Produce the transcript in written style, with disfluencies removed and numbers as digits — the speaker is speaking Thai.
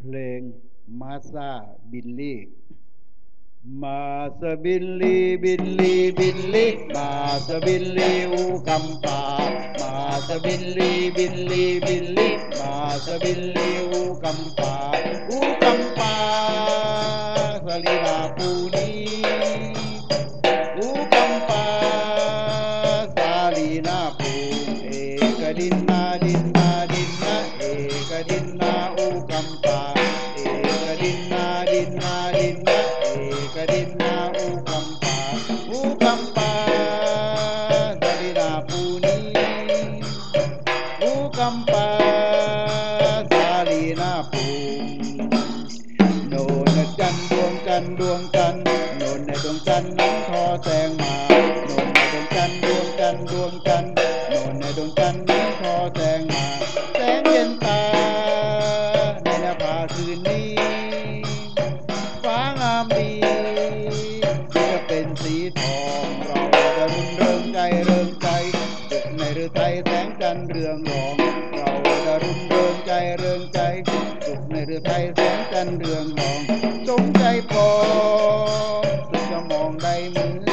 เพลงมาซาบิลลี่มาซาบิลลี่บิลลี่บิลลี่มาซาบิลลี่อูกัมปามาซาบิลลี่บิลลี่บิลลี่มาซาบิลลี่อูกัมปาอูกัมปาสลีลาปูนีอูกัมปาสาลีนาปูเอกดินนาดินนาดินนาเอกดินนาอูกัมปาเอกดินนาดินนาดินนาเอกดินนาอูกัมปาอูกัมปาสลีลาปูนีอูกัมปาสาลีนาปูโน่นจันดวงจันดวงจันโน่นในดวงจันนั้นทอแสงมาโน่นในดวงจันดวงจันดวงจันโน่นในดวงจันนั้นทอแสงมาแสงเย็นตาในนภาคืนนี้ฟ้างามดีจะเป็นสีทองเราจะรุ่นเริงใจเริงใจสุขในฤทัยแสงจันทร์เรืองรองเราจะรุ่นเริงใจเริงใจสุขในฤทัยแสงจันทร์เรืองรองสมใจพอสุขจะมองได้เหมือน